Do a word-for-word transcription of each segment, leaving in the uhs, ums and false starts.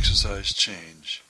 exercise change?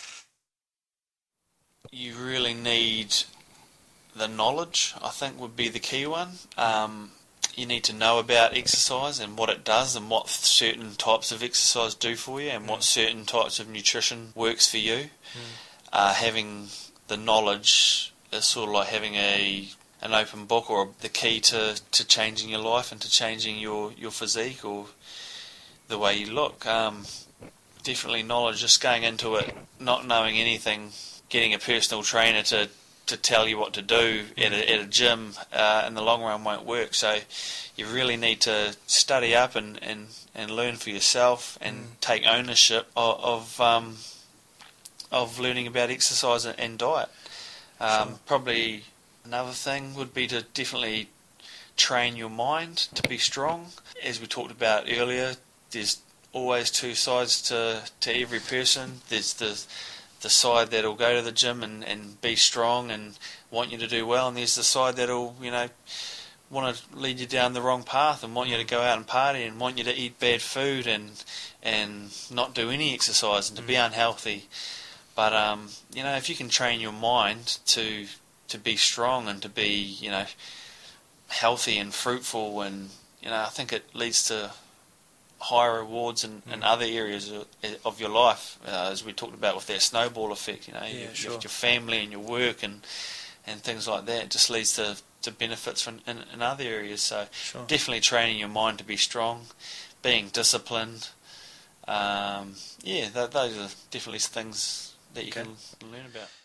You really need the knowledge, I think, would be the key one. Um, you need to know about exercise and what it does and what certain types of exercise do for you and mm. what certain types of nutrition works for you. Mm. Uh, having the knowledge is sort of like having a an open book, or the key to, to changing your life and to changing your, your physique or the way you look. Um, definitely knowledge, just going into it not knowing anything, getting a personal trainer to, to tell you what to do at a, at a gym uh, in the long run won't work. So you really need to study up and, and, and learn for yourself and mm. take ownership of of, um, of learning about exercise and, and diet. Um, sure. Probably another thing would be to definitely train your mind to be strong. As we talked about earlier, there's always two sides to, to every person. There's the the side that'll go to the gym and, and be strong and want you to do well, and there's the side that'll, you know, want to lead you down the wrong path and want you to go out and party and want you to eat bad food and and not do any exercise and to mm. be unhealthy. But um, you know, if you can train your mind to to be strong and to be, you know, healthy and fruitful, and you know, I think it leads to higher rewards in, mm. in other areas of, of your life, uh, as we talked about with that snowball effect. You know, yeah, your, sure. your family and your work and and things like that. It just leads to, to benefits from, in, in other areas. So sure. definitely training your mind to be strong, being disciplined. Um, yeah, th- those are definitely things that you okay. can learn about.